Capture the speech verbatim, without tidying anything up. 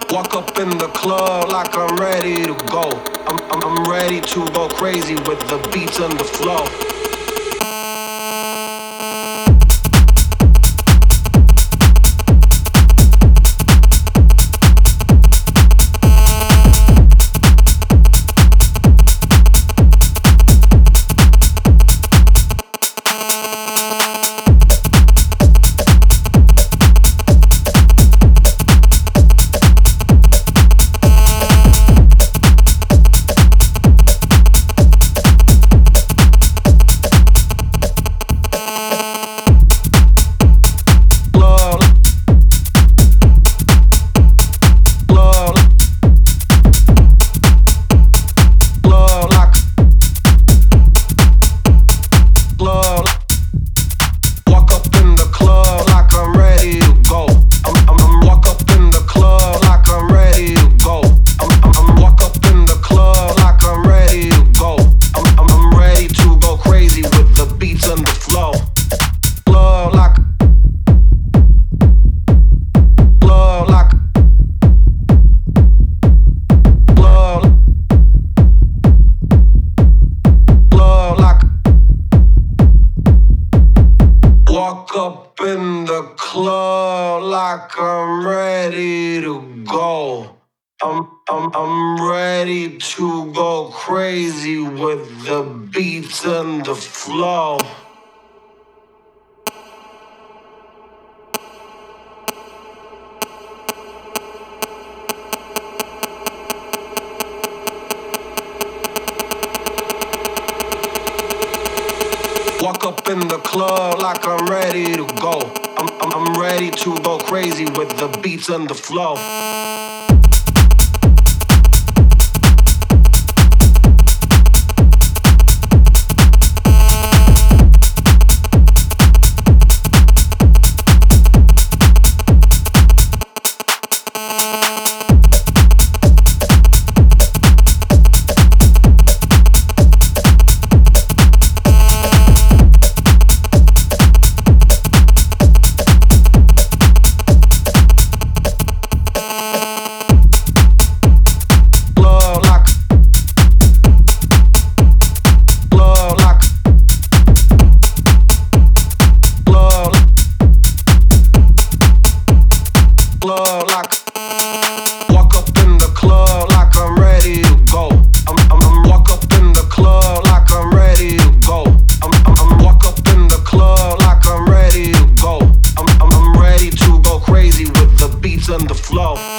Walk up in the club like I'm ready to go. I'm, I'm, I'm ready to go crazy with the beats and the flow. Walk up in the club like I'm ready to go. I'm, I'm, I'm ready to go crazy with the beats and the flow. Walk up in the club like I'm ready to go. I'm, I'm, I'm ready to go crazy with the beats and the flow. Walk up in the club like I'm ready to go. I'm, I'm, I'm walk up in the club like I'm ready to go. I'm, I'm, I'm walk up in the club like I'm ready to go. I'm, I'm, I'm ready to go crazy with the beats and the flow.